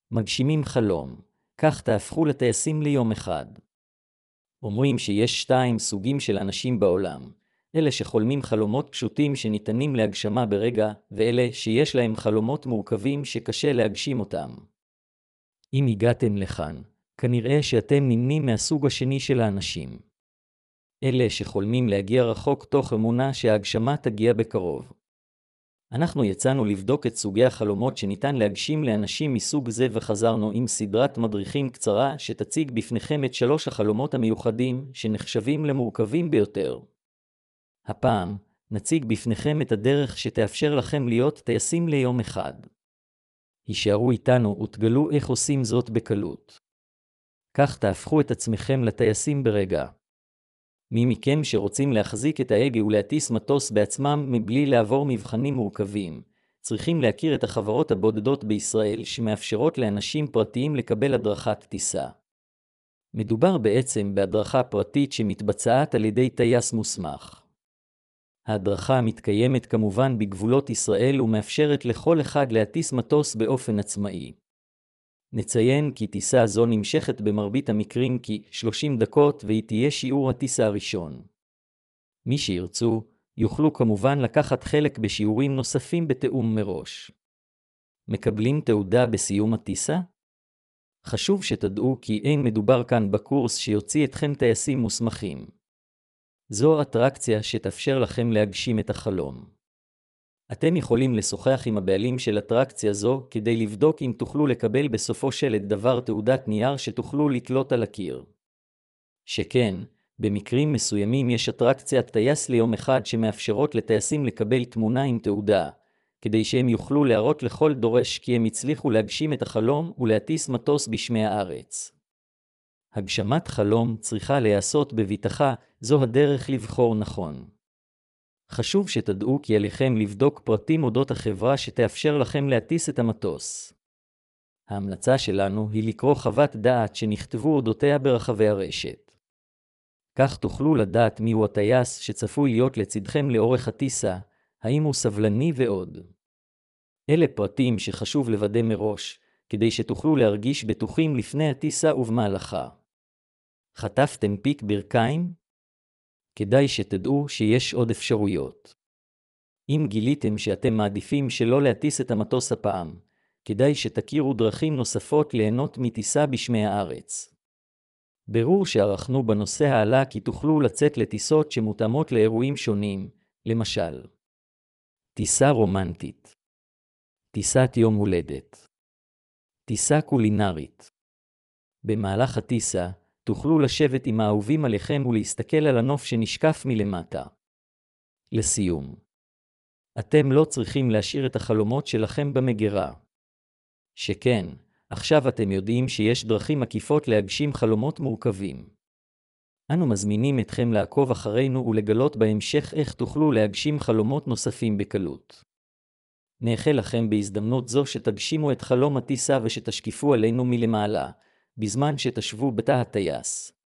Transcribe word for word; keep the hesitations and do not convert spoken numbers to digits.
מגשימים חלום, כך תהפכו לטייסים ליום אחד. אומרים שיש שתיים סוגים של אנשים בעולם, אלה שחולמים חלומות פשוטים שניתנים להגשמה ברגע, ואלה שיש להם חלומות מורכבים שקשה להגשים אותם. אם הגעתם לכאן, כנראה שאתם נמנים מהסוג השני של האנשים. אלה שחולמים להגיע רחוק תוך אמונה שההגשמה תגיע בקרוב. אנחנו יצאנו לבדוק את סוגי החלומות שניתן להגשים לאנשים מסוג זה וחזרנו עם סדרת מדריכים קצרה שתציג בפניכם את שלוש החלומות המיוחדים שנחשבים למורכבים ביותר. הפעם נציג בפניכם את הדרך שתאפשר לכם להיות טייסים ליום אחד. הישארו איתנו ותגלו איך עושים זאת בקלות. כך תהפכו את עצמכם לטייסים ברגע. מי מכם שרוצים להחזיק את ההגה ולהטיס מטוס בעצמם מבלי לעבור מבחנים מורכבים, צריכים להכיר את החברות הבודדות בישראל שמאפשרות לאנשים פרטיים לקבל הדרכת טיסה. מדובר בעצם בהדרכה פרטית שמתבצעת על ידי טייס מוסמך. ההדרכה מתקיימת כמובן בגבולות ישראל ומאפשרת לכל אחד להטיס מטוס באופן עצמאי. נציין כי טיסה זו נמשכת במרבית המקרים כ-שלושים דקות והיא תהיה שיעור הטיסה הראשון. מי שירצו, יוכלו כמובן לקחת חלק בשיעורים נוספים בתאום מראש. מקבלים תעודה בסיום הטיסה? חשוב שתדעו כי אין מדובר כאן בקורס שיוציא אתכם טייסים מוסמכים. זו אטרקציה שתאפשר לכם להגשים את החלום. אתם יכולים לשוחח עם הבעלים של אטרקציה זו כדי לבדוק אם תוכלו לקבל בסופו של דבר תעודת נייר שתוכלו לתלות על הקיר. שכן, במקרים מסוימים יש אטרקציית טייס ליום אחד שמאפשרות לטייסים לקבל תמונה עם תעודה, כדי שהם יוכלו להראות לכל דורש כי הם הצליחו להגשים את החלום ולהטיס מטוס בשמי הארץ. הגשמת חלום צריכה להיעשות בביטחה, זו הדרך לבחור נכון. חשוב שתדעו כי עליכם לבדוק פרטים אודות החברה שתאפשר לכם להטיס את המטוס. ההמלצה שלנו היא לקרוא חוות דעת שנכתבו אודותיה ברחבי הרשת. כך תוכלו לדעת מיהו הטייס שצפוי להיות לצדכם לאורך הטיסה, האם הוא סבלני ועוד. אלה פרטים שחשוב לוודא מראש, כדי שתוכלו להרגיש בטוחים לפני הטיסה ובמהלכה. חטפתם פיק ברכיים? כדאי שתדעו שיש עוד אפשרויות. אם גיליתם שאתם מעדיפים שלא להטיס את המטוס הפעם, כדאי שתכירו דרכים נוספות ליהנות מטיסה בשמי הארץ. ברור שערכנו בנושא העלה כי תוכלו לצאת לטיסות שמותאמות לאירועים שונים, למשל, טיסה רומנטית, טיסת יום הולדת, טיסה קולינרית. במהלך הטיסה, תוכלו לשבת עם האהובים עליכם ולהסתכל על הנוף שנשקף מלמטה. לסיום, אתם לא צריכים להשאיר את החלומות שלכם במגירה. שכן, עכשיו אתם יודעים שיש דרכים עקיפות להגשים חלומות מורכבים. אנו מזמינים אתכם לעקוב אחרינו ולגלות בהמשך איך תוכלו להגשים חלומות נוספים בקלות. נאחל לכם בהזדמנות זו שתגשימו את חלום הטיסה ושתשקיפו עלינו מלמעלה, בזמן שתשבו בתא הטייס.